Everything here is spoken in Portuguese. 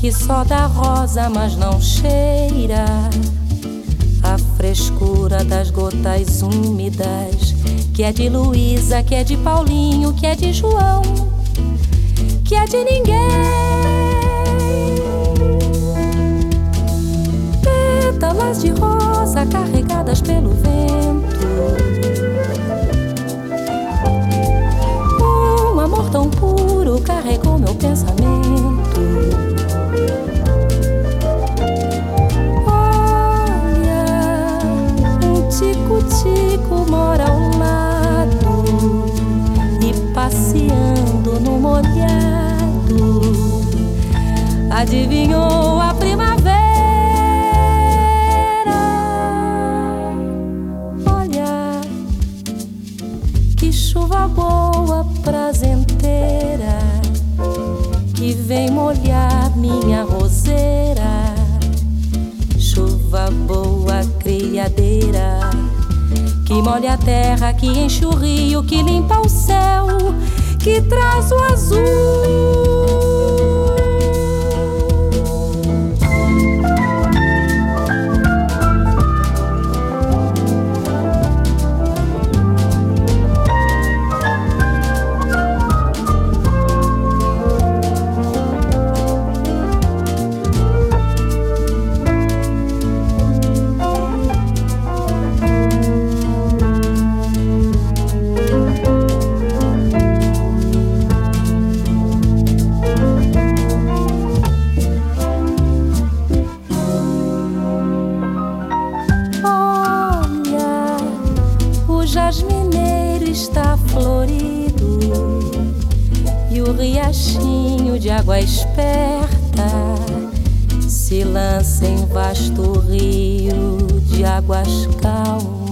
que só dá rosa, mas não cheira a frescura das gotas úmidas, que é de Luísa, que é de Paulinho, que é de João, que é de ninguém. Pétalas de rosa carregadas pelo vento, um amor tão puro carregou meu pensamento. Tico mora ao lado e passeando no molhado adivinhou a primavera. Olha que chuva boa, prazenteira, que vem molhar minha roseira. Chuva boa, criadeira, que molha a terra, que enche o rio, que limpa o céu, que traz o azul. Jasmineiro está florido e o riachinho de água esperta se lança em vasto rio de águas calmas.